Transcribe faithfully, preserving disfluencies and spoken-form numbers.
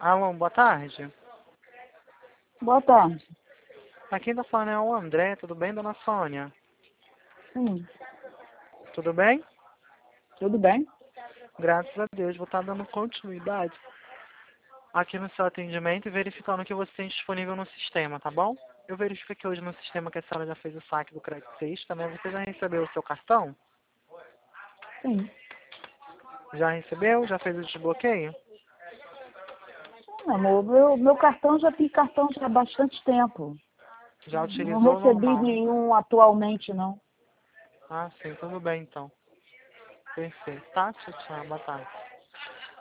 Alô, boa tarde. Boa tarde. Aqui da falando é o André, tudo bem, dona Sônia? Sim, Tudo bem? tudo bem? Graças a Deus, vou estar dando continuidade aqui no seu atendimento e verificando o que você tem disponível no sistema, tá bom? Eu verifico aqui hoje no sistema que a senhora já fez o saque do Credit Suisse, também você já recebeu o seu cartão? Sim. Já recebeu? Já fez o desbloqueio? Sim, amor, meu, meu cartão já tem cartão já há bastante tempo. Já Não utilizou o recebi normal, né? nenhum atualmente, não. Ah, sim, tudo bem então. Perfeito. Tá? Tchau, tchau. Boa tarde.